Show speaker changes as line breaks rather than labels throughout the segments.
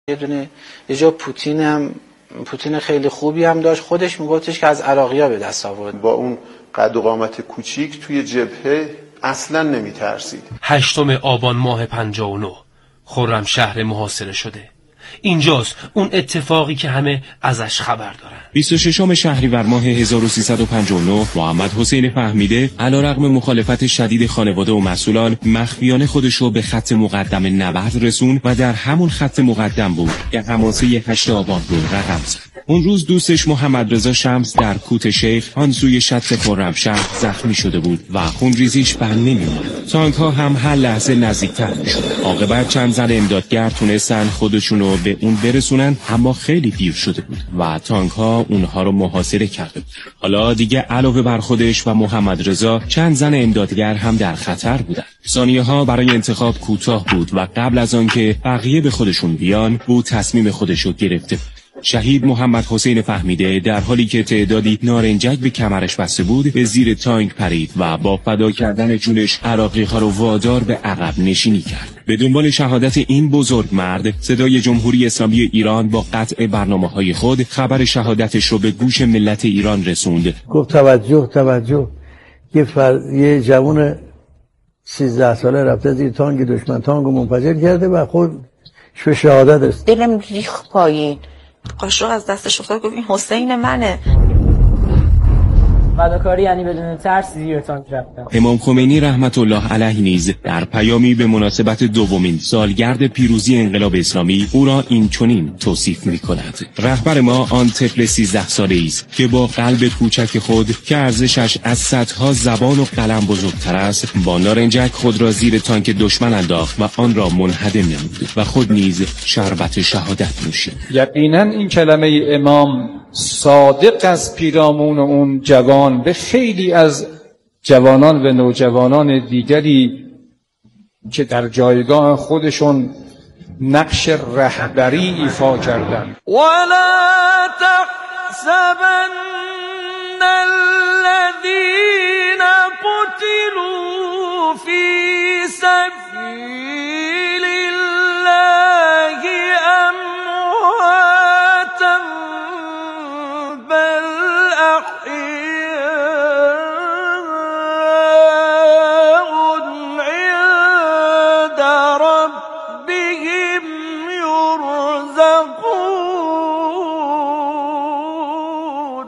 یه جا پوتین خیلی خوبی هم داشت، خودش میگفتش که از عراقی‌ها به دست آورد.
با اون قد و قامت کوچیک توی جبهه اصلا نمیترسید.
8 آبان ماه 59 خرمشهر محاصره شده. اینجاست اون اتفاقی که همه ازش خبر دارن.
26 شهریور ماه 1359 محمد حسین فهمیده علیرغم مخالفت شدید خانواده و مسئولان مخفیانه خودشو به خط مقدم نبرد رسون و در همون خط مقدم بود که حماسه 8 آبان رو رقم زد. اون روز دوستش محمد رضا شمس در کوت شیخ آن سوی شط خرمشهر زخمی شده بود و خونریزیش بر نمی‌آمد. تانک‌ها هم هر لحظه نزدیکتر می‌شد. عاقبت چند زن امدادگر تونستن خودشونو به اون برسونن، اما خیلی دیر شده بود و تانک‌ها اونها رو محاصره کرده بود. حالا دیگه علاوه بر خودش و محمد رضا چند زن امدادگر هم در خطر بودن. ثانیه‌ها برای انتخاب کوتاه بود و قبل از آن که بقیه به خودشون بیان، او تصمیم خودشو گرفته. شهید محمد حسین فهمیده در حالی که تعدادی نارنجک به کمرش بسته بود به زیر تانک پرید و با فدا کردن جونش عراقی‌ها رو وادار به عقب نشینی کرد. به دنبال شهادت این بزرگ مرد، صدای جمهوری اسلامی ایران با قطع برنامه‌های خود خبر شهادتش رو به گوش ملت ایران رسوند.
گفت توجه یه جوان 13 ساله رفته زیر تانک دشمن، تانکو منفجر کرده و خود به شهادت است.
دلم ریخت پایین، قاشق از دستش افتاد، گفت این حسین منه.
فداکاری یعنی بدون ترس زیر تانک رفتن.
امام خمینی رحمت الله علیه نیز در پیامی به مناسبت دومین سالگرد پیروزی انقلاب اسلامی او را این چنین توصیف می‌کند: رهبر ما آن طفل 13 ساله‌ای است که با قلب کوچک خود که ارزشش از صدها زبان و قلم بزرگتر است، با نارنجک خود را زیر تانک دشمن انداخت و آن را منهدم نمود و خود نیز شربت شهادت نوشید.
یقینا این کلمه امام صادق از پیرامون اون جوان به خیلی از جوانان و نوجوانان دیگری که در جایگاه خودشون نقش رهبری ایفا کردن.
ولا تحسبن الذين قتلوا في سبيل الله امواتا بل احياء عند ربهم يرزقون.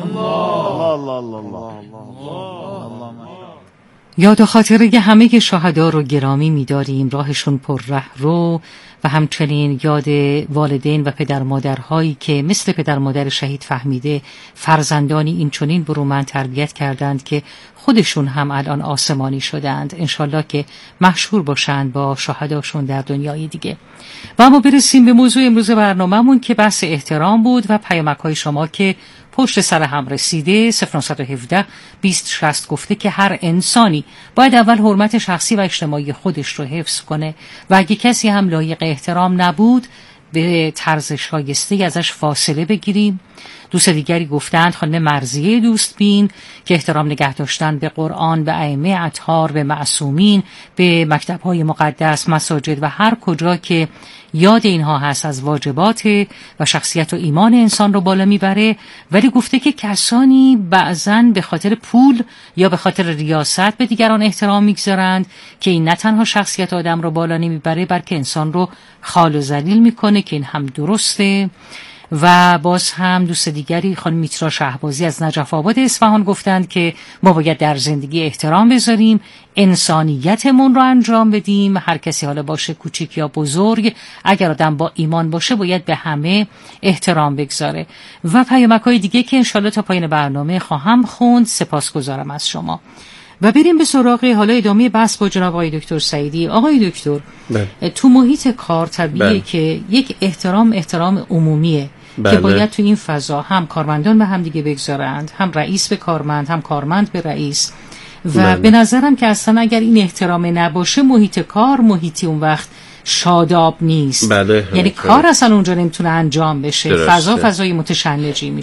یاد و خاطره همه شهدا رو گرامی می‌داریم، راهشون پر ره رو، و همچنین یاد والدین و پدر مادرهایی که مثل پدر مادر شهید فهمیده فرزندانی این چنین برومند تربیت کردند که خودشون هم الان آسمانی شدند، انشالله که مشهور باشند با شهداشون در دنیای دیگه. و اما برسیم به موضوع امروز برنامه‌مون که بحث احترام بود و پیامک‌های شما که پشت سر هم رسیده. 0917 2060 گفته که هر انسانی باید اول حرمت شخصی و اجتماعی خودش رو حفظ کنه و اگه کسی هم لایق احترام نبود به طرز شایسته ازش فاصله بگیریم. دوست دیگری گفتند خانم مرضیه دوستبین که احترام نگه داشتن به قرآن، به ائمه اطهار، به معصومین، به مکتب‌های مقدس، مساجد و هر کجا که یاد اینها هست از واجبات و شخصیت و ایمان انسان رو بالا میبره. ولی گفته که کسانی بعضن به خاطر پول یا به خاطر ریاست به دیگران احترام میگذارند که این نه تنها شخصیت آدم رو بالا نمیبره بلکه انسان رو خال و ذلیل میکنه، که این هم درسته. و باز هم دوست دیگری خانم میترا شهبازی از نجف آباد اصفهان گفتند که ما باید در زندگی احترام بذاریم، انسانیتمون رو انجام بدیم، هر کسی حالا باشه کوچیک یا بزرگ، اگر آدم با ایمان باشه باید به همه احترام بگذاره. و پیامک‌های دیگه که انشالله تا پایان برنامه خواهم خوند. سپاسگزارم از شما و بریم به سراغ حالا ادامه بحث با جناب آقای دکتر سعیدی. آقای دکتر، تو محیط کار طبیعیه که یک احترام عمومیه که باید تو این فضا هم کارمندان به هم دیگه بگذارند، هم رئیس به کارمند، هم کارمند به رئیس. و به نظرم که اصلا اگر این احترام نباشه محیط کار محیطی اون وقت شاداب نیست. یعنی کار اصلا اونجا نمیتونه انجام بشه، فضای متشنجی میشه.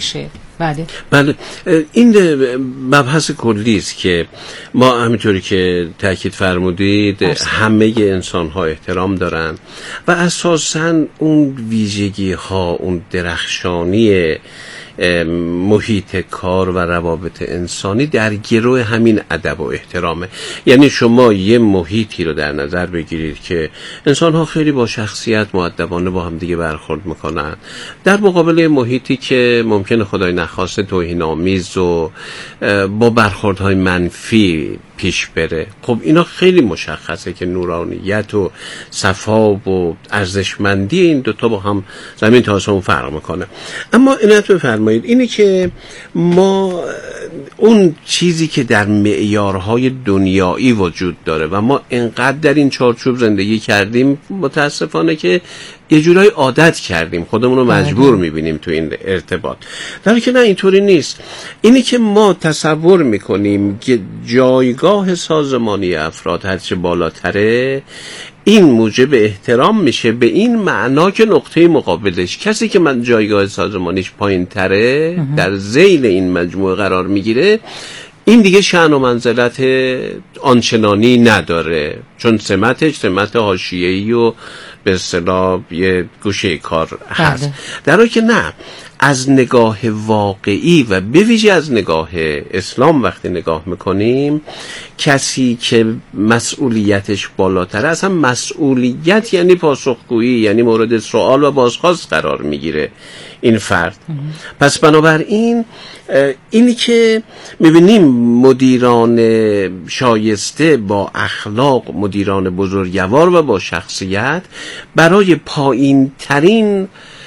بله این مبحث کلی است که ما همینطوری که تاکید فرمودید همه انسان ها احترام دارن و اساساً اون ویژگی ها، اون درخشانی محیط کار و روابط انسانی در گروه همین ادب و احترامه. یعنی شما یه محیطی رو در نظر بگیرید که انسان ها خیلی با شخصیت مؤدبانه با هم دیگه برخورد میکنن، در مقابل محیطی که ممکنه خدای نخواسته توهین آمیز و با برخوردهای منفی پیش بره. خب اینا خیلی مشخصه که نورانیت و صفا و ارزشمندی این دوتا با هم زمین تا آسمون فرق میکنه. اما اینت بفرمایید اینی که ما اون چیزی که در معیارهای دنیایی وجود داره و ما انقدر در این چارچوب زندگی کردیم متاسفانه که یه جورایی عادت کردیم، خودمون رو مجبور میبینیم تو این ارتباط، در حالی که نه اینطوری نیست. اینی که ما تصور میکنیم که جایگاه سازمانی افراد هرچه بالاتره این موجب احترام میشه، به این معنا که نقطه مقابلش کسی که من جایگاه سازمانیش پایین تره در ذیل این مجموعه قرار میگیره این دیگه شأن و منزلت آنچنانی نداره، چون سمت حاشیه‌ای و به اصطلاح یه گوشه کار هست. در حالی که نه، از نگاه واقعی و به ویژه از نگاه اسلام وقتی نگاه میکنیم، کسی که مسئولیتش بالاتره، اصلا مسئولیت یعنی پاسخگویی، یعنی مورد سوال و بازخواست قرار میگیره این فرد. پس بنابراین اینی که میبینیم مدیران شایسته با اخلاق، مدیران بزرگوار و با شخصیت برای پایین ترین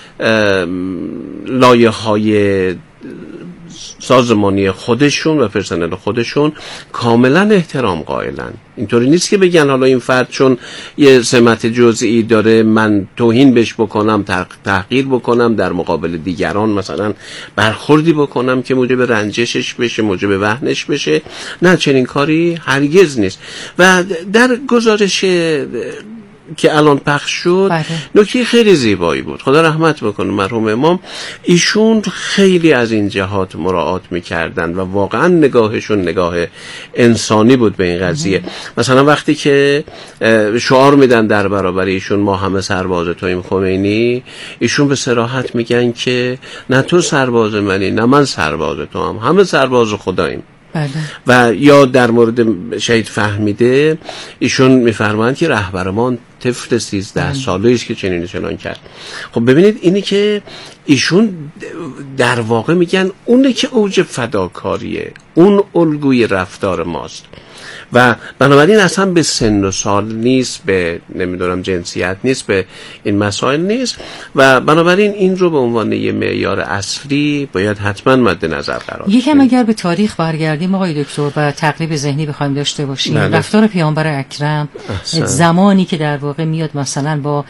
لایه های سازمانی خودشون و پرسنل خودشون کاملا احترام قائلن. اینطوری نیست که بگن حالا این فرد چون یه سمت جزئی داره من توهین بهش بکنم، تحقیر بکنم، در مقابل دیگران مثلا برخوردی بکنم که موجب رنجشش بشه، موجب وهنش بشه. نه، چنین کاری هرگز نیست. و در گزارش که الان پخش شد نکته خیلی زیبایی بود، خدا رحمت بکنه مرحوم امام، ایشون خیلی از این جهات مراعات میکردن و واقعا نگاهشون نگاه انسانی بود به این قضیه. مثلا وقتی که شعار میدن در برابر ایشون ما همه سرباز توییم خمینی، ایشون به صراحت میگن که نه تو سرباز منی نه من سرباز تو همه سرباز خداییم. و یا در مورد شهید فهمیده ایشون میفرمایند که رهبرمان طفل 13 ساله است که چنان کرد. خب ببینید اینی که ایشون در واقع میگن اونه که اوج فداکاریه، اون الگوی رفتار ماست. و بنابراین اصلا به سن و سال نیست، به نمیدونم جنسیت نیست، به این مسائل نیست و بنابراین این رو به عنوان یه معیار اصلی باید حتما مد نظر قرار بدیم.
یکم اگر به تاریخ برگردیم آقای دکتر و تقریب ذهنی بخوایم داشته باشیم، رفتار پیامبر اکرم زمانی که در واقع میاد مثلا با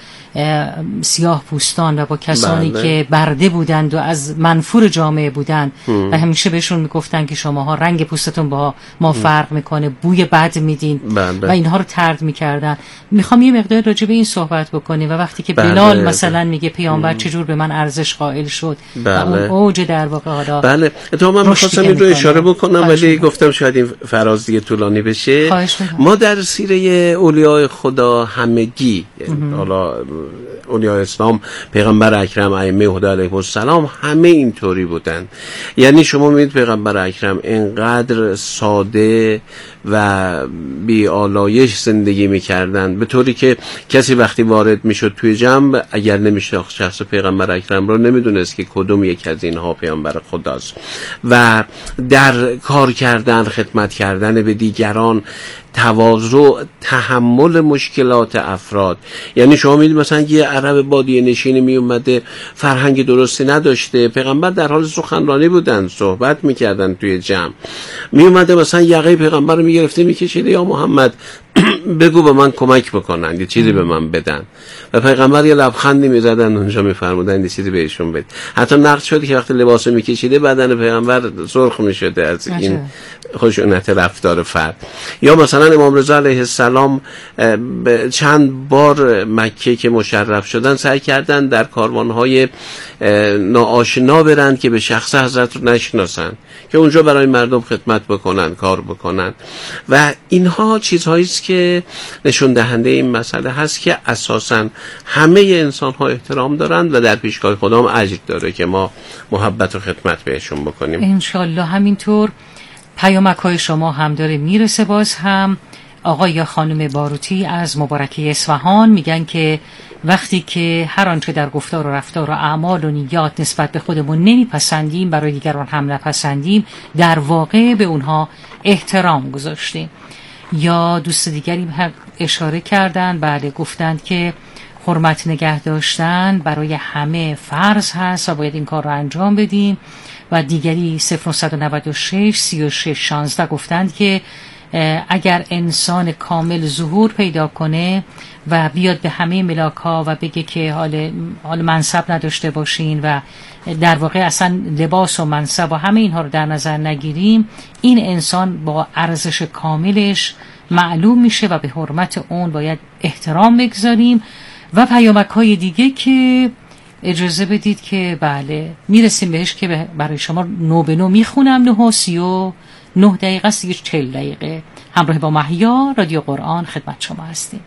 سیاه پوستان و با کسانی که برده بودند و از منفور جامعه بودند و همیشه بهشون میگفتن که شماها رنگ پوستتون با ما فرق میکنه، بوی بد میدین و اینها رو طرد میکردن. میخوام یه مقدار راجع به این صحبت بکنیم و وقتی که بلال مثلا میگه پیامبر چجور به من ارزش قائل شد و اون اوج در واقع حالا
تو من میخواستم این رو اشاره بکنم ولی گفتم شاید این فراز دیگه طولانی بشه. ما در سیره اولیاء خدا همگی، حالا اولیاء اسلام، پیغمبر اکرم، ائمه هدی علیهم السلام، همه اینطوری بودن. یعنی شما میبینید پیغمبر اکرم اینقدر ساده و بی آلایش زندگی میکردن به طوری که کسی وقتی وارد میشد توی جمع اگر نمیشناخت شخص پیغمبر اکرم رو نمیدونست که کدوم یک از اینها پیغمبر خداست. و در کار کردن، خدمت کردن به دیگران، تواضع، تحمل مشکلات افراد. یعنی شما میدید مثلا یه عرب بادیه نشینی می اومده، فرهنگ درستی نداشته، پیغمبر در حال سخنرانی بودن، صحبت میکردن توی جمع، می اومده مثلا یقه پیغمبر رو میگرفته میکشیده، یا محمد بگو به من کمک بکنن، یه چیزی به من بدن. و پیغمبر یه لبخندی میزدن اونجا میفرمودن یه چیزی بهشون بده. حتی نقد شده که وقتی لباسو میکشیده بدن پیغمبر سرخ میشده از این خشونت رفتار فرد. یا مثلا اتفاقا امام رضا علیه السلام چند بار مکه که مشرف شدن سعی کردن در کاروانهای ناآشنا برن که به شخص حضرت رو نشناسن که اونجا برای مردم خدمت بکنن، کار بکنن و اینها چیزهایی است که نشون دهنده این مسئله هست که اساساً همه انسان ها احترام دارند و در پیشگاه خدا هم اجر داره که ما محبت و خدمت بهشون بکنیم.
انشالله همینطور. پیامک های شما هم داره میرسه. باز هم آقای یا خانم باروتی از مبارکه اصفهان میگن که وقتی که هر آنچه در گفتار و رفتار و اعمال و نیات نسبت به خودمون نمیپسندیم برای دیگران هم نپسندیم، در واقع به اونها احترام گذاشتیم. یا دوست دیگری اشاره کردن، بله، گفتند که حرمت نگه داشتن برای همه فرض هست و باید این کار رو انجام بدیم. و دیگری 0996 36 16 گفتند که اگر انسان کامل ظهور پیدا کنه و بیاد به همه ملاک ها و بگه که حال منصب نداشته باشین و در واقع اصلا لباس و منصب و همه اینها رو در نظر نگیریم، این انسان با ارزش کاملش معلوم میشه و به حرمت اون باید احترام بگذاریم. و پیامک های دیگه که اجازه بدید که بله میرسیم بهش که برای شما نو به نو میخونم. 9:39 دقیقه است، 40 دقیقه همراه با محیا رادیو قرآن خدمت شما هستیم.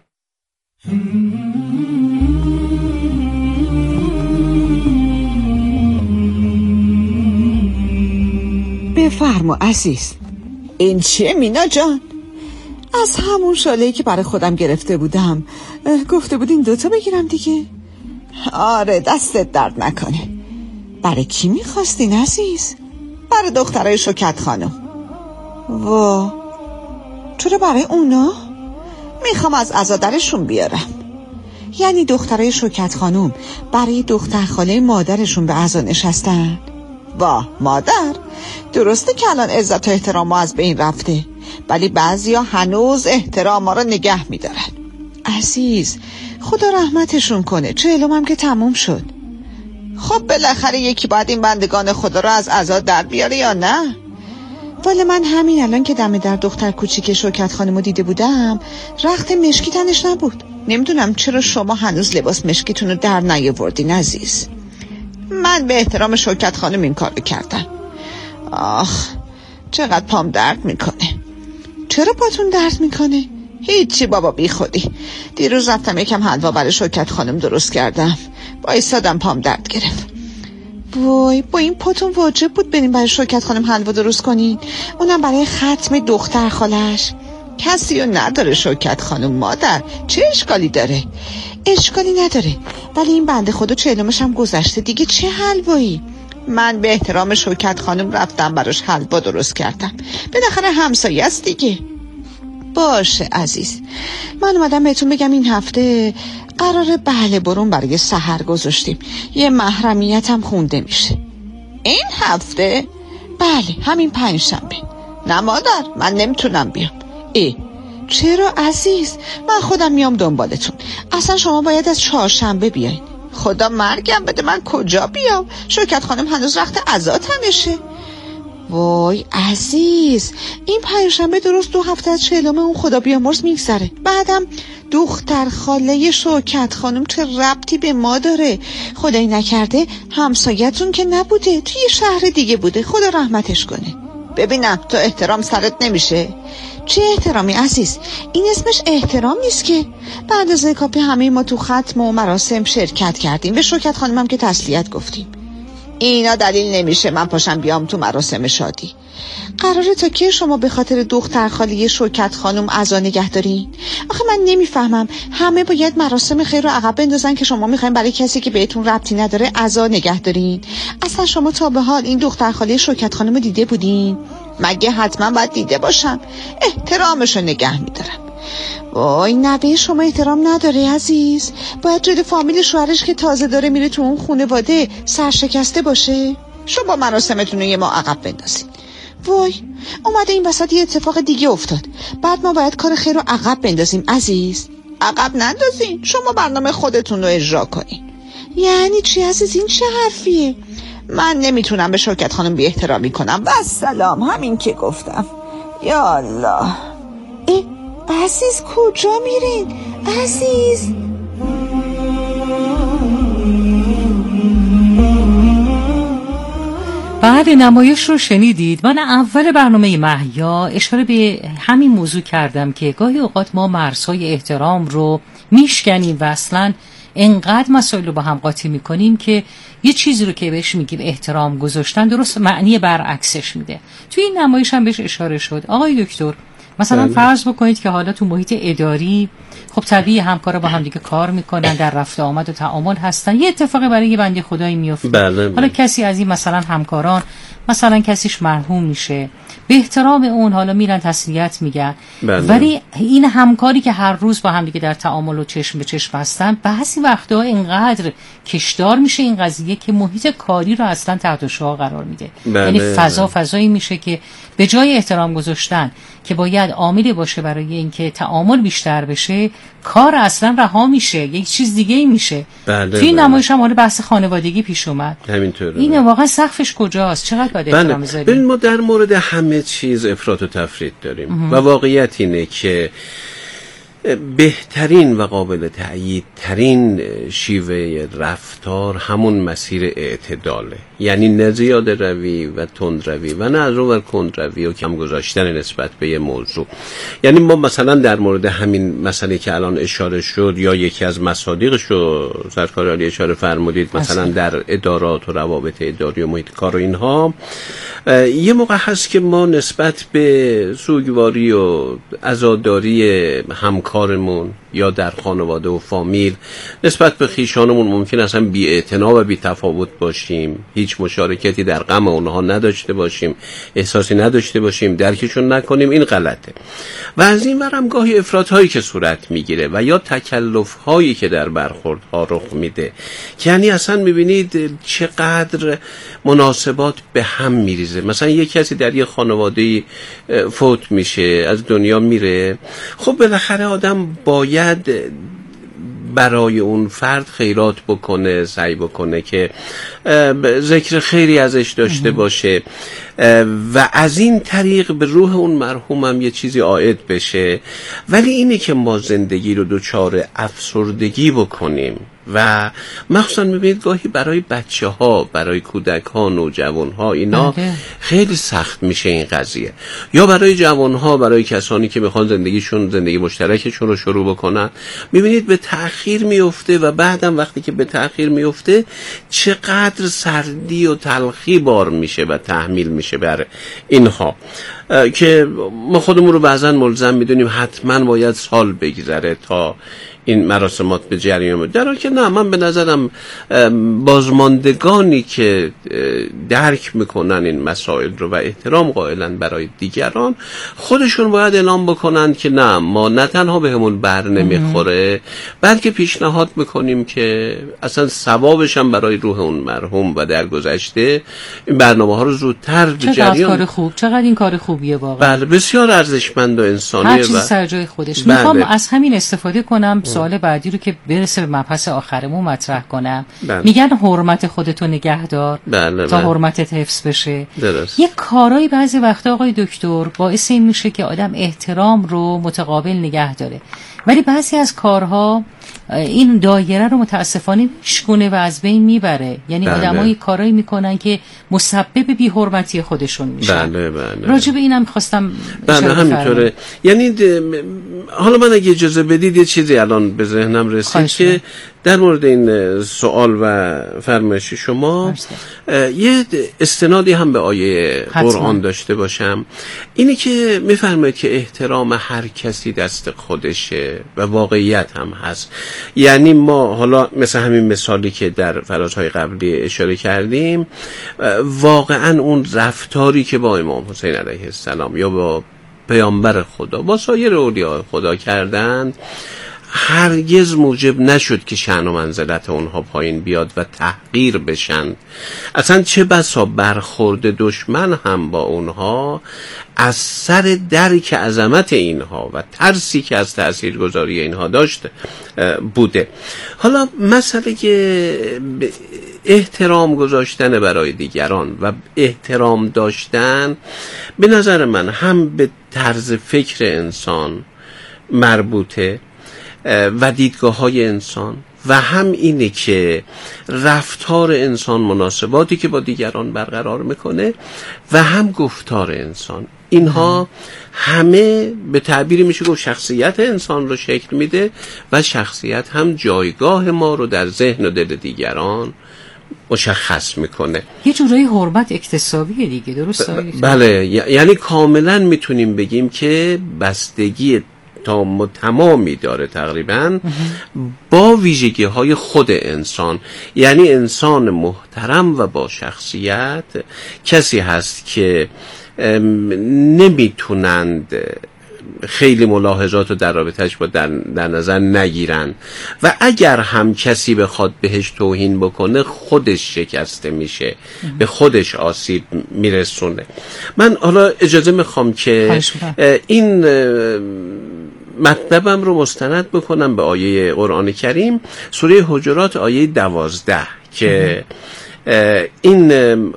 بفرما عزیز. این چیه مینا جان؟ از همون شاله‌ای که برای خودم گرفته بودم گفته بودین 2 بگیرم دیگه. آره دستت درد نکنه. برای کی میخواستین عزیز؟ برای دخترای شوکت خانم. وا، چرا برای اونا؟ میخوام از عزادرشون بیارم. یعنی دخترای شوکت خانم برای دختر خاله مادرشون به عزا نشستن؟ واه مادر، درسته که الان عزت و احترام از بین رفته، ولی بعضیا هنوز احترام ما رو نگه میدارن. عزیز خدا رحمتشون کنه، 40 هم که تموم شد. خب بالاخره یکی باید این بندگان خدا رو از عزا در بیاره یا نه؟ والا من همین الان که دم در دختر کوچیک شوکت خانمو دیده بودم رخت مشکی تنش نبود. نمیدونم چرا شما هنوز لباس مشکیتون رو در نیاوردین عزیز. من به احترام شوکت خانم این کار رو کردم. آخ چقدر پام درد میکنه. چرا پاتون درد میکنه؟ هیچی بابا، بی خودی. دیروز رفتم یکم حلوا برای شوکت خانم درست کردم، با ایستادم پام درد گرفت. وای، با این پاتون واجب بود بریم برای شوکت خانم حلوا درست کنین، اونم برای ختم دختر خالش. کسی رو نداره شوکت خانم مادر، چه اشکالی داره؟ اشکالی نداره، ولی این بنده خدا 40 هم گذشته دیگه، چه حلوایی؟ من به احترام شوکت خانم رفتم براش حلوا درست کردم، بالاخره همسایه است دیگه. باشه عزیز، من اومدم بهتون بگم این هفته قراره بله برون برای سحر گذاشتیم، یه محرمیت هم خونده میشه. این هفته؟ بله همین 5 شنبه. نه مادر، من نمیتونم بیام. چرا عزیز؟ من خودم میام دنبالتون. اصلا شما باید از 4 شنبه بیاین. خدا مرگم بده، من کجا بیام؟ شوکت خانم هنوز وقت عزا تمشه. وای عزیز، این 5 شنبه درست 2 هفته از 40 اون خدا بیامرز میگذره. بعدم دختر خاله شوکت خانم چه ربطی به ما داره؟ خدایی نکرده همسایتون که نبوده، توی شهر دیگه بوده، خدا رحمتش کنه. ببینم تو احترام سرت نمیشه؟ چه احترامی عزیز؟ این اسمش احترام نیست که. بعد از کاپی همه ما تو ختم و مراسم شرکت کردیم، به شوکت خانم هم که تسلیت گفتیم. اینا دلیل نمیشه من پاشم بیام تو مراسم شادی. قراره تا که شما به خاطر دختر خاله شوکت خانم عزا نگه دارین؟ آخه من نمیفهمم، همه باید مراسم خیر رو عقب بندازن که شما میخواین برای کسی که بهتون ربطی نداره عزا نگه دارین؟ اصلا شما تا به حال این دختر خاله شوکت خانم رو دیده بودین؟ مگه حتما باید دیده باشم. احترامشو نگه میدارم. وای نوه شما احترام نداره عزیز، باید جد فامیل شوهرش که تازه داره میره تو اون خانواده سرشکسته باشه. شما مراسمتون رو یه ما عقب بندازین. وای اومده این وسط یه اتفاق دیگه افتاد، بعد ما باید کار خیر رو عقب بندازیم عزیز. عقب نندازین، شما برنامه خودتون رو اجرا کنین. یعنی چی عزیز؟ این چه حرفیه؟ من نمیتونم به شوکت خانم بی احترامی کنم. و سلام، همین که گفتم. یا الله. عزیز کجا میرین؟ عزیز
بعد نمایش رو شنیدید. من اول برنامه مهیا اشاره به همین موضوع کردم که گاهی اوقات ما مرزهای احترام رو میشکنیم و اصلا انقدر مسائل رو با هم قاطی میکنیم که یه چیزی رو که بهش میگیم احترام گذاشتن درست معنی برعکسش میده. توی این نمایش هم بهش اشاره شد. آقای دکتر مثلا فرض بکنید که حالا تو محیط اداری خب طبیعی همکارا با هم دیگه کار میکنن، در رفت آمد و تعامل هستن، یه اتفاقی برای یه بنده خدایی میفته. حالا کسی از این مثلا همکاران مثلا کسیش مرحوم میشه، به احترام اون حالا میرن تسلیت میگن، ولی این همکاری که هر روز با هم دیگه در تعامل و چشم به چشم هستن بعضی وقتا اینقدر کشدار میشه این قضیه که محیط کاری رو اصلا تحت شعاع قرار میده. یعنی فضایی میشه که به جای احترام گذاشتن که باید عاملی باشه برای اینکه تعامل بیشتر بشه، کار اصلا رها میشه، یک چیز دیگه ای میشه. توی نمایش هم حالا بحث خانوادگی پیش اومد.
همینطوره.
این واقعا سقفش کجاست؟ چقدر باید احترام بذاریم؟
ببین ما در مورد همه چیز افراط و تفرید داریم و واقعیت اینه که بهترین و قابل تأیید ترین شیوه رفتار همون مسیر اعتداله، یعنی نه زیاده روی و تند روی و نه از اون ور کند روی و کم گذاشتن نسبت به یه موضوع. یعنی ما مثلا در مورد همین مسئله که الان اشاره شد یا یکی از مصادیقش رو سرکار عالی اشاره فرمودید، مثلا در ادارات و روابط اداری و محیط کار و اینها، یه موقع هست که ما نسبت به سوگواری و عزاداری همکارمون یا در خانواده و فامیل نسبت به خویشانمون ممکن اصلا بی‌اعتنا و بی‌تفاوت باشیم، هیچ مشارکتی در غم اونها نداشته باشیم، احساسی نداشته باشیم، درکشون نکنیم. این غلطه. و از این ورم گاهی افراط‌هایی که صورت میگیره و یا تکلف‌هایی که در برخوردها رخ میده که یعنی اصلا میبینید چقدر مناسبات به هم میریزه. مثلا یک کسی در یک خانواده فوت میشه، از دنیا میره، خب بالاخره آدم باید برای اون فرد خیرات بکنه، سعی بکنه که ذکر خیری ازش داشته باشه و از این طریق به روح اون مرحوم هم یه چیزی عائد بشه. ولی اینه که ما زندگی رو دچار افسردگی بکنیم و مخصوصا میبینید گاهی برای بچه ها، برای کودک ها، نوجوان ها، اینا خیلی سخت میشه این قضیه، یا برای جوان ها، برای کسانی که میخوان زندگی مشترکشون رو شروع بکنن، میبینید به تأخیر میفته و بعدم وقتی که به تأخیر میفته چقدر سردی و تلخی بار میشه و تحمیل میشه بر اینها که ما خودمون رو بعضا ملزم میدونیم حتما باید سال بگذره تا این مراسمات به جریان بود، در حالی که نه، من به نظرم بازماندگانی که درک میکنن این مسائل رو و احترام قائلن برای دیگران، خودشون باید اعلام بکنن که نه، ما نه تنها بهمون بر نمیخوره بلکه پیشنهاد میکنیم که اصلا ثوابش هم برای روح اون مرحوم و در گذشته این برنامه ها رو زودتر به جریان.
کار خوب، چقدر این کار خوبیه واقعا.
بله، بسیار ارزشمند و انسانیه.
هر چیزی سر جای خودش. میخوام از همین استفاده کنم سوال بعدی رو که برسه به مبحث آخرمون مطرح کنم. میگن حرمت خودتو نگهدار تا حرمتت حفظ بشه. یه کارایی بعضی وقتا آقای دکتر باعث این میشه که آدم احترام رو متقابل نگه داره، ولی بعضی از کارها این دایره رو متاسفانه میشکونه و از بین میبره. یعنی آدمایی کارایی میکنن که مسبب بی‌حرمتی خودشون میشن. راجع به اینم خواستم اشاره
همینطوره. یعنی حالا من اگه اجازه بدید یه چیزی الان به ذهنم رسید که در مورد این سوال و فرمایش شما یه استنادی هم به آیه قرآن داشته باشم. اینه که میفرماید که احترام هر کسی دست خودشه و واقعیت هم هست. یعنی ما حالا مثل همین مثالی که در فرازهای قبلی اشاره کردیم، واقعا اون رفتاری که با امام حسین علیه السلام یا با پیامبر خدا با سایر اولیاء خدا کردند هرگز موجب نشد که شأن و منزلت اونها پایین بیاد و تحقیر بشن. اصلا چه بسا برخورد دشمن هم با اونها از سر درک عظمت اینها و ترسی که از تاثیرگذاری اینها داشته بوده. حالا مسئله که احترام گذاشتن برای دیگران و احترام داشتن به نظر من هم به طرز فکر انسان مربوطه و دیدگاه های انسان و هم اینه که رفتار انسان مناسباتی که با دیگران برقرار میکنه و هم گفتار انسان، اینها همه به تعبیری میشه گفت شخصیت انسان رو شکل میده و شخصیت هم جایگاه ما رو در ذهن و دل دیگران مشخص میکنه.
یه جورایی حرمت اکتسابیه دیگه، درست؟
بله، یعنی کاملا میتونیم بگیم که بستگی تمامی داره تقریبا با ویژگی های خود انسان. یعنی انسان محترم و با شخصیت کسی هست که نمیتونند خیلی ملاحظات رو در رابطهش با در نظر نگیرن و اگر هم کسی بخواد بهش توهین بکنه خودش شکسته میشه، به خودش آسیب میرسونه. من حالا اجازه میخوام که این مطلبم رو مستند بکنم به آیه قرآن کریم، سوره حجرات آیه 12 که این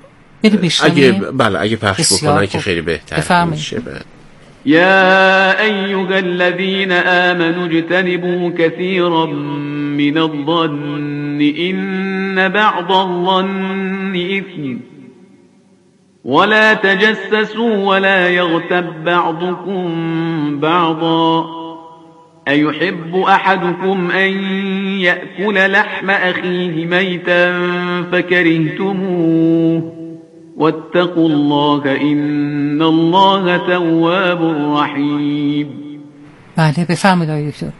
اگه پخش بکنن که خیلی بهتر میشه.
يا أيها الذين آمنوا اجتنبوا كثيرا من الظن إن بعض الظن إثم ولا تجسسوا ولا يغتب بعضكم بعضا أيحب أحدكم أن يأكل لحم أخيه ميتا فكرهتموه واتقوا الله إن الله تواب رحیم.
بله بفرمایید دکتر.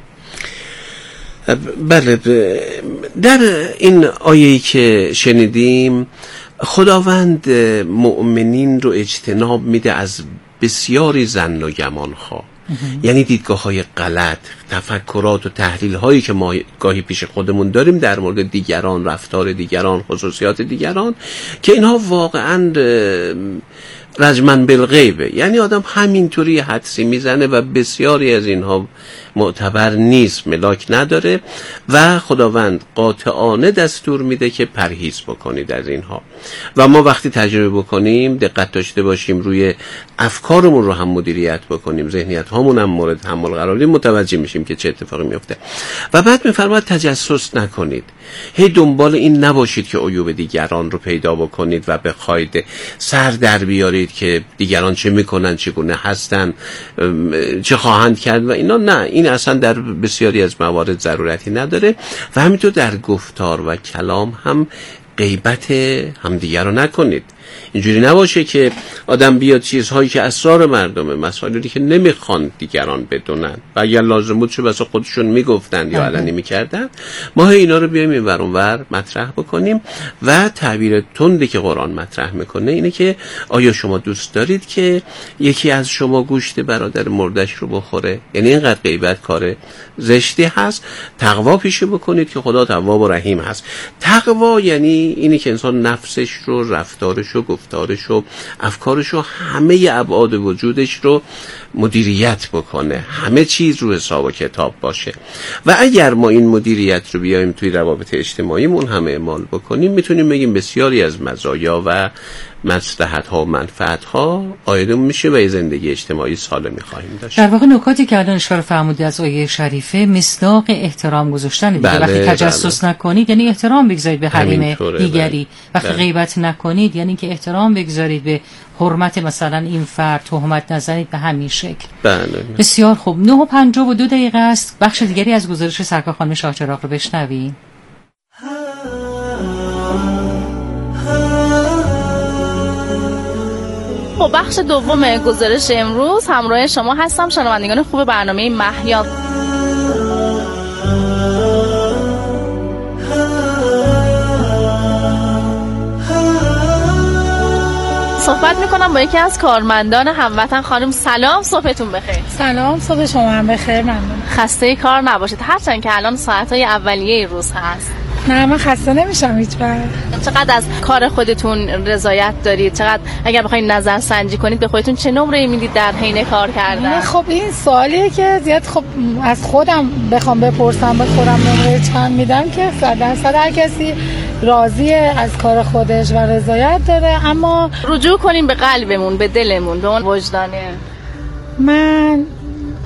بله، در این آیه‌ای که شنیدیم خداوند مؤمنین رو اجتناب میده از بسیاری ظن و گمان‌ها، یعنی دیدگاه های غلط، تفکرات و تحلیل هایی که ما گاهی پیش خودمون داریم در مورد دیگران، رفتار دیگران، خصوصیات دیگران، که اینها واقعا رجمن بالغیبه، یعنی آدم همینطوری حدسی میزنه و بسیاری از اینها معتبر نیست، ملاک نداره و خداوند قاطعانه دستور میده که پرهیز بکنید از اینها. و ما وقتی تجربه بکنیم دقت داشته باشیم روی افکارمون رو هم مدیریت بکنیم، ذهنیت هامون هم مورد تحمل قرار بدیم، متوجه میشیم که چه اتفاقی میفته. و بعد میفرماید تجسس نکنید، هی دنبال این نباشید که عیوب دیگران رو پیدا بکنید و بخواید سر در بیارید که دیگران چه میکنن، چگونه هستن، چه خواهند کرد و اینا. نه، این اصلا در بسیاری از موارد ضرورتی نداره. و همینطور در گفتار و کلام هم غیبت همدیگر رو نکنید. اینجوری نباشه که آدم بیاد چیزهایی که اسرار مردمه، مسائلی که نمیخوان دیگران بدونن و اگر لازم بود چه بسا خودشون میگفتن یا علنی میکردن، ما اینا رو بیایم این ور اون ور مطرح بکنیم. و تعبیر تندی که قرآن مطرح میکنه اینه که آیا شما دوست دارید که یکی از شما گوشت برادر مردش رو بخوره؟ یعنی اینقدر غیبت کار زشتی هست. تقوا پیشه بکنید که خدا تواب و رحیم هست. تقوا یعنی اینی که انسان نفسش رو، رفتارش رو، گفتارش رو، افکارش رو، همه ابعاد وجودش رو مدیریت بکنه، همه چیز رو حساب و کتاب باشه. و اگر ما این مدیریت رو بیایم توی روابط اجتماعیمون همه اعمال بکنیم، میتونیم بگیم بسیاری از مزایا و مصلحت ها و منفعت ها عایدمون میشه و یه زندگی اجتماعی سالمی خواهیم داشت.
در واقع نکاتی که الان اشاره فرمودید از آیه شریفه مصداق احترام گذاشتن دیگه. وقتی تجسس نکنید یعنی احترام بگذارید به حریم دیگری. وقتی غیبت نکنید یعنی که احترام بگذارید به حرمت مثلا این فرد، تهمت نزنید به همین شکل. بسیار خوب. 9:52 است. بخش دیگری از گزارش سرکار خانم شاهچراغ رو بشنویم.
خب بخش دوم گزارش امروز همراه شما هستم، شنوندگان خوب برنامه مهیار. صحبت میکنم با یکی از کارمندان هموطن. خانم سلام، صبحتون بخیر.
سلام، صبح شما هم بخیر. ممنون.
خسته کار نباشید، هرچند که الان ساعتهای اولیه روز هست.
نه من خسته نمیشم هیچ وقت.
چقدر از کار خودتون رضایت دارید؟ چقدر اگر بخواید نظر سنجی کنید به خودتون چه نمره‌ای میدید در حین کار کردن؟
خب این سوالیه که زیاد خب از خودم بخوام بپرسم به خودم نمره چند میدم که 100% هر کسی راضی از کار خودش و رضایت داره. اما
رجوع کنیم به قلبمون، به دلمون، به اون وجدانه.
من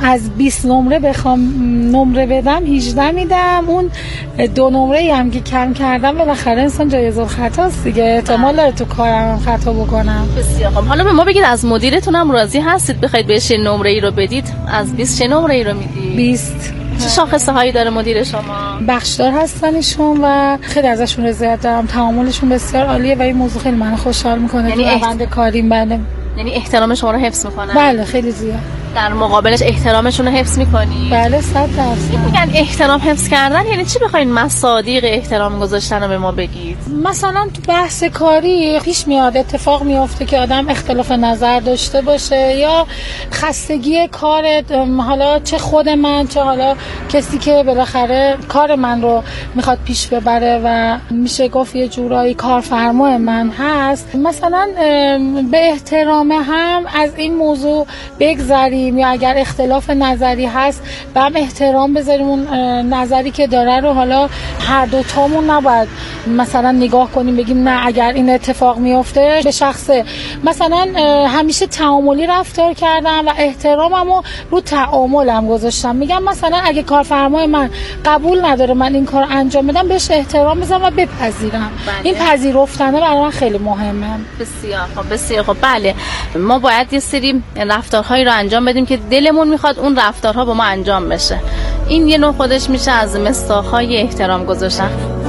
از 20 نمره بخوام نمره بدم 18 میدم. اون 2 نمره هم که کم کردم بالاخره انسان جایز الخطاست دیگه، احتمال داره تو کارم خطا بکنم.
بسیار خوب. حالا به ما بگید از مدیرتون هم راضی هستید بخواید بهش نمره ای رو بدید؟ از 20 چه نمره ای رو میدید؟
20.
چه شاخصه هایی داره مدیر شما؟
بخشدار هستن ایشون و خیلی ازشون رضایت دارم، تعاملشون بسیار عالیه و این موضوع خیلی منو خوشحال میکنه. یعنی روند کاریم. بله. یعنی
احترام شما رو حفظ میکنن؟
بله خیلی زیاد.
در مقابلش احترامشون رو حفظ میکنی؟
بله 100%.
میگن احترام حفظ کردن یعنی چی؟ بخواین مصادیق احترام گذاشتن رو به ما بگید.
مثلا تو بحث کاری پیش میاد اتفاق میفته که آدم اختلاف نظر داشته باشه یا خستگی کار، حالا چه خود من چه حالا کسی که بالاخره کار من رو میخواد پیش ببره و میشه گفت یه جورایی کارفرما من هست، مثلا به احترام هم از این موضوع بگذریم یا اگر اختلاف نظری هست به هم احترام بذاریم، اون نظری که داره رو حالا هر دوتامون نباید مثلا نگاه کنیم بگیم نه اگر این اتفاق میفته به شخصه. مثلا همیشه تعاملی رفتار کردم و احتراممو رو تعاملم گذاشتم. میگم مثلا اگه کارفرمای من قبول نداره من این کار انجام بدم بهش احترام بذارم و بپذیرم. این پذیرفتنه برای من خیلی مهمه.
بسیار خب بسیار خب. بله ما باید یه سری رفتارهایی رو انجام بدیم که دلمون میخواد اون رفتارها با ما انجام بشه. این یه نوع خودش میشه از مصداق‌های احترام گذاشتن.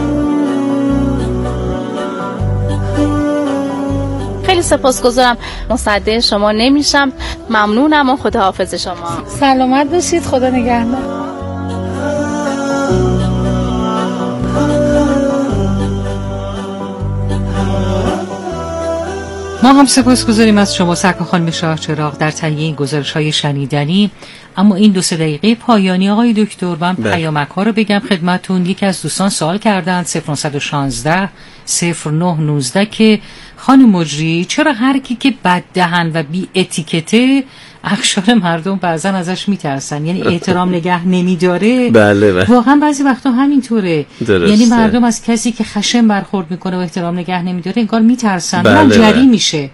خیلی سپاسگزارم، مصدق شما نمیشم. ممنونم و خداحافظ شما.
سلامت باشید، خدا نگهدار.
ما هم سپاسگزاریم از شما سرکار خانم شاه چراغ در تهیه این گزارش‌های شنیدنی. اما این 2-3 دقیقه پایانی آقای دکتر من پیامک‌ها رو بگم خدمتتون. یکی از دوستان سوال کردند 0916 0919 که خانم مجری چرا هر کی که بددهن و بی اتیکته اخشار مردم بعضا ازش میترسن، یعنی احترام نگه نمیداره.
بله.
واقعا بعضی وقتا همینطوره.
درسته.
یعنی مردم از کسی که خشن برخورد میکنه و احترام نگه نمیداره انگار میترسن.
بله.
هم جری میشه.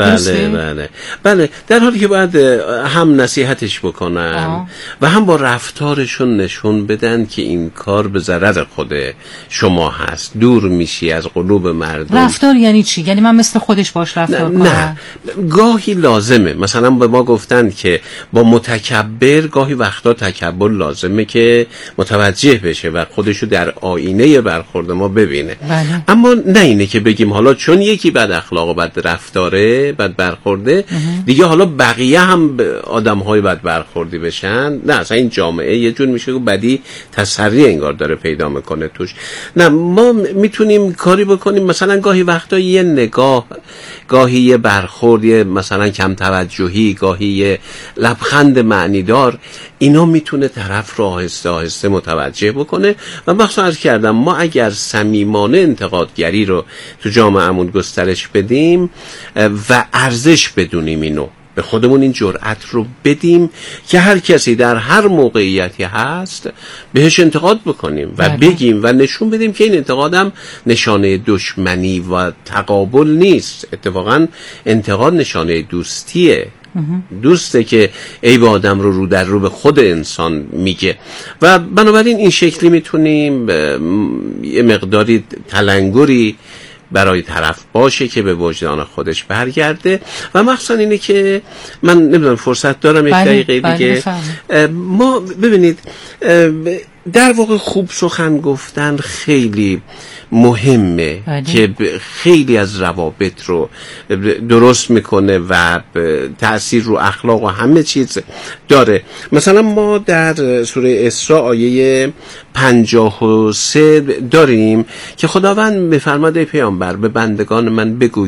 بله در حالی که باید هم نصیحتش بکنن و هم با رفتارشون نشون بدن که این کار به ضرر خود شما هست، دور میشی از قلوب مردم.
رفتار یعنی چی؟ یعنی من مثل خودش باش رفتار کنم؟
نه گاهی لازمه. مثلا به ما گفتن که با متکبر گاهی وقتا تکبر لازمه که متوجه بشه و خودشو در آینه برخورد ما ببینه.
بله.
اما نه اینه که بگیم حالا چون یکی بد اخلاق و بد رفتاره بد برخورده دیگه حالا بقیه هم آدم‌های بد برخوردی بشن. نه اصلا این جامعه یه جور میشه که بدی تسری انگار داره پیدا میکنه توش. نه ما میتونیم کاری بکنیم، مثلا گاهی وقتا یه نگاه، گاهی یه برخورد، یه مثلا کم توجهی، گاهی یه لبخند معنیدار، اینا میتونه طرف رو آهسته آهسته متوجه بکنه. و مخصوصا عرض کردم ما اگر صمیمانه انتقادگری رو تو جامعهمون گسترش بدیم و ارزش بدونیم، اینو به خودمون این جرأت رو بدیم که هر کسی در هر موقعیتی هست بهش انتقاد بکنیم و بگیم و نشون بدیم که این انتقادم نشانه دشمنی و تقابل نیست، اتفاقا انتقاد نشانه دوستیه. دوسته که عیب آدم رو در رو به خود انسان میگه. و بنابراین این شکلی میتونیم یه مقداری تلنگری برای طرف باشه که به وجدان خودش برگرده. و مخصوصا اینه که من نمیدونم فرصت دارم یک دقیقه دیگه. ما ببینید در واقع خوب سخن گفتن خیلی مهمه که خیلی از روابط رو درست میکنه و تأثیر رو اخلاق و همه چیز داره. مثلا ما در سوره اسراء آیه 53 داریم که خداوند میفرماید ای پیامبر به بندگان من بگو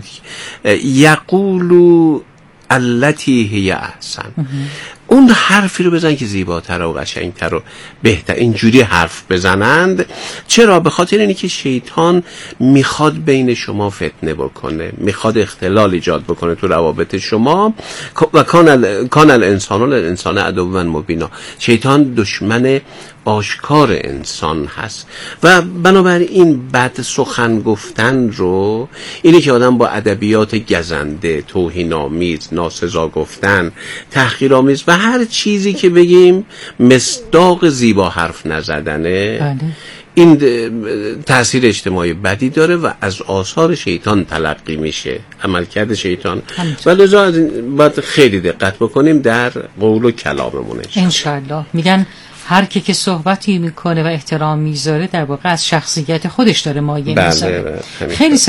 یقولو التی هی احسن. اون حرفی رو بزن که زیباتر و قشنگتر و بهتر، اینجوری حرف بزنند. چرا؟ به خاطر اینی که شیطان میخواد بین شما فتنه بکنه، میخواد اختلال ایجاد بکنه تو روابط شما. و کان الانسان عدوا مبینا. شیطان دشمن آشکار انسان هست و بنابراین بد سخن گفتن رو، اینه که آدم با ادبیات گزنده، توهین‌آمیز، ناسزا گفتن، تحقیرآمیز و هر چیزی که بگیم مصداق زیبا حرف نزدنه.
بله.
این تأثیر اجتماعی بدی داره و از آثار شیطان تلقی میشه، عملکرد شیطان. و لذا باید خیلی دقت بکنیم در قول و کلاممون.
انشالله. میگن هر که صحبتی میکنه و احترام میذاره در واقع از شخصیت خودش داره مایه میذاره.
بله.
خیلی